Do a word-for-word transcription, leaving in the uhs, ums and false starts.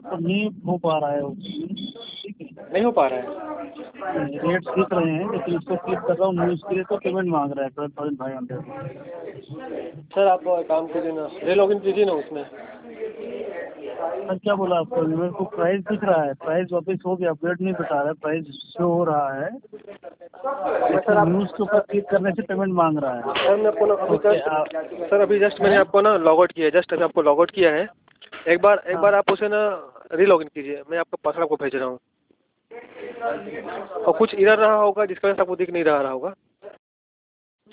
तो नहीं हो पा रहा है वो, ठीक है, नहीं हो पा रहा है। रेट्स दिख रहे हैं लेकिन इसको क्लिक कर रहा हूँ न्यूज़ के लिए तो पेमेंट मांग रहा है twelve thousand five hundred. Sir आप काम कीजिए ना, रे लॉगिन कीजिए ना उसमें। सर क्या बोला आपको, मेरे को प्राइस दिख रहा है, प्राइस वापस हो गया, अपडेट नहीं बता रहा है, प्राइस शो हो रहा है, सर आप न्यूज़ के ऊपर क्लिक करने से पेमेंट मांग रहा है। सर मैं आपको ना अभी ओके जस्ट आप सर अभी जस्ट मैंने आपको ना लॉग आउट किया है, जस्ट अभी आपको लॉग आउट किया है। एक बार एक हाँ बार आप उसे ना री लॉगिन कीजिए, मैं आपका पासवर्ड आपको भेज रहा हूँ। और कुछ इरर रहा होगा जिसकी वजह से आपको दिख नहीं रहा रहा होगा।